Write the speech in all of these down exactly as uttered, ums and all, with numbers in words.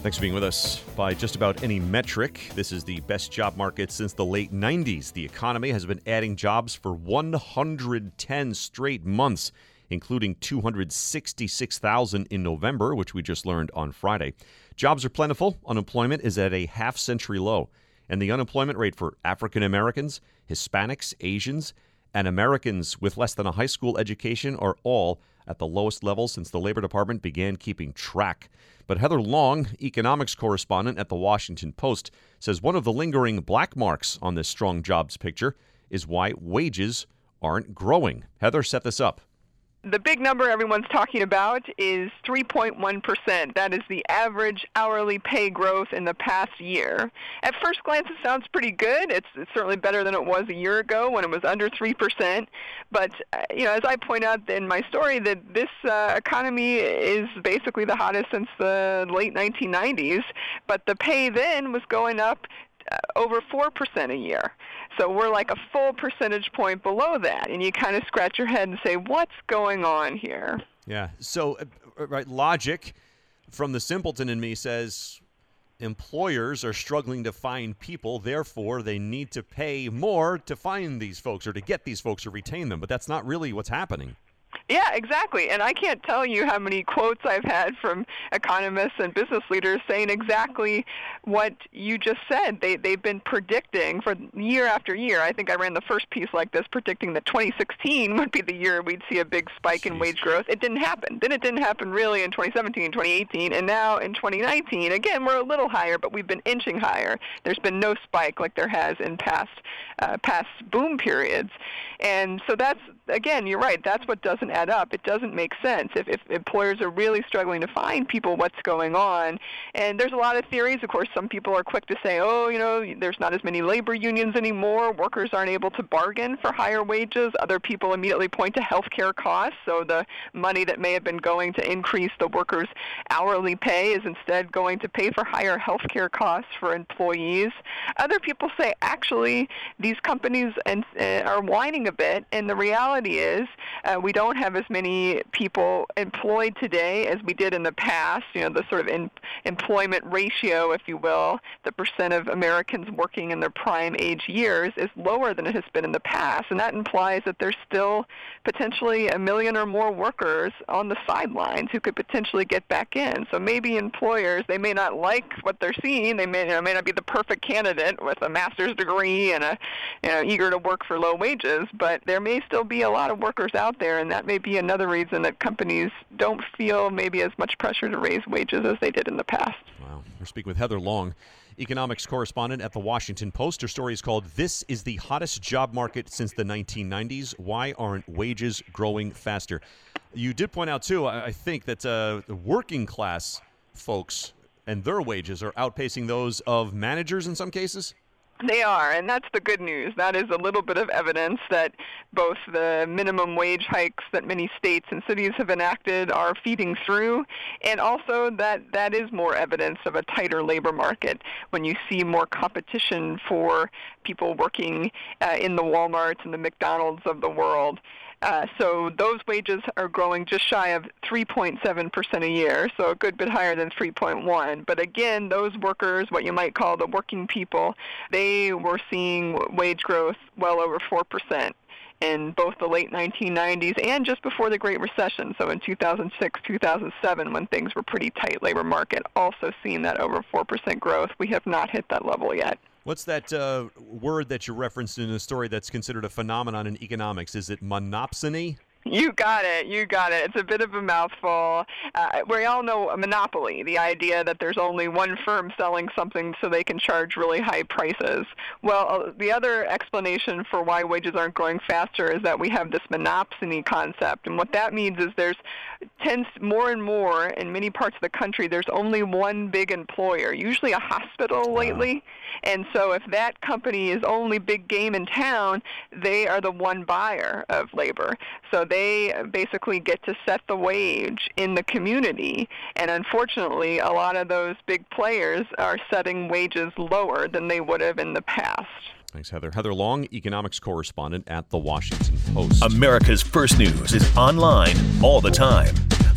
Thanks for being with us. By just about any metric, this is the best job market since the late nineties. The economy has been adding jobs for one hundred ten straight months, including two hundred sixty-six thousand in November, which we just learned on Friday. Jobs are plentiful. Unemployment is at a half-century low. And the unemployment rate for African Americans, Hispanics, Asians, and Americans with less than a high school education are all at the lowest level since the Labor Department began keeping track. But Heather Long, economics correspondent at The Washington Post, says one of the lingering black marks on this strong jobs picture is why wages aren't growing. Heather, set this up. The big number everyone's talking about is three point one percent. That is the average hourly pay growth in the past year. At first glance, it sounds pretty good. It's, it's certainly better than it was a year ago when it was under three percent. But, uh, you know, as I point out in my story, that this uh, economy is basically the hottest since the late nineteen nineties. But the pay then was going up Uh, over four percent a year. So we're like a full percentage point below that. And you kind of scratch your head and say, what's going on here? Yeah. So, uh, right, logic from the simpleton in me says employers are struggling to find people, therefore they need to pay more to find these folks or to get these folks or retain them. But that's not really what's happening. Yeah, exactly. And I can't tell you how many quotes I've had from economists and business leaders saying exactly what you just said. They, they've been predicting for year after year. I think I ran the first piece like this, predicting that twenty sixteen would be the year we'd see a big spike Jeez. in wage growth. It didn't happen. Then it didn't happen really in twenty seventeen, twenty eighteen, and now in twenty nineteen. Again, we're a little higher, but we've been inching higher. There's been no spike like there has in past uh, past boom periods. And so that's, again, you're right, that's what doesn't add up. It doesn't make sense if, if employers are really struggling to find people what's going on. And there's a lot of theories. Of course, some people are quick to say, oh, you know, there's not as many labor unions anymore. Workers aren't able to bargain for higher wages. Other people immediately point to health care costs. So the money that may have been going to increase the workers' hourly pay is instead going to pay for higher health care costs for employees. Other people say, actually, these companies and, uh, are whining a bit, and the reality is uh, we don't have as many people employed today as we did in the past. You know, the sort of in, employment ratio, if you will, the percent of Americans working in their prime age years is lower than it has been in the past, and that implies that there's still potentially a million or more workers on the sidelines who could potentially get back in. So maybe employers, they may not like what they're seeing. They may, you know, may not be the perfect candidate with a master's degree and a, you know, eager to work for low wages, but there may still be a lot of workers out there, and that may be another reason that companies don't feel maybe as much pressure to raise wages as they did in the past. Wow. We're speaking with Heather Long, economics correspondent at The Washington Post. Her story is called "This is the Hottest Job Market Since the nineteen nineties. Why Aren't Wages Growing Faster?" You did point out, too, I think, that uh, the working class folks and their wages are outpacing those of managers in some cases? They are, and that's the good news. That is a little bit of evidence that both the minimum wage hikes that many states and cities have enacted are feeding through, and also that that is more evidence of a tighter labor market when you see more competition for people working uh, in the Walmarts and the McDonald's of the world. Uh, so those wages are growing just shy of three point seven percent a year, so a good bit higher than three point one. But again, those workers, what you might call the working people, they were seeing wage growth well over four percent in both the late nineteen nineties and just before the Great Recession. So in two thousand six, two thousand seven, when things were pretty tight labor market, also seeing that over four percent growth. We have not hit that level yet. What's that uh, word that you referenced in the story that's considered a phenomenon in economics? Is it monopsony? You got it. You got it. It's a bit of a mouthful. Uh, we all know a monopoly, the idea that there's only one firm selling something so they can charge really high prices. Well, uh, the other explanation for why wages aren't growing faster is that we have this monopsony concept. And what that means is there's tends more and more in many parts of the country, there's only one big employer, usually a hospital lately. And so if that company is only big game in town, they are the one buyer of labor. So they basically get to set the wage in the community. And unfortunately, a lot of those big players are setting wages lower than they would have in the past. Thanks, Heather. Heather Long, economics correspondent at The Washington Post. America's First News is online all the time.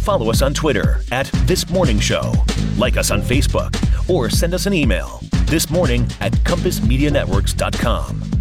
Follow us on Twitter at This Morning Show. Like us on Facebook or send us an email this morning at compass media networks dot com.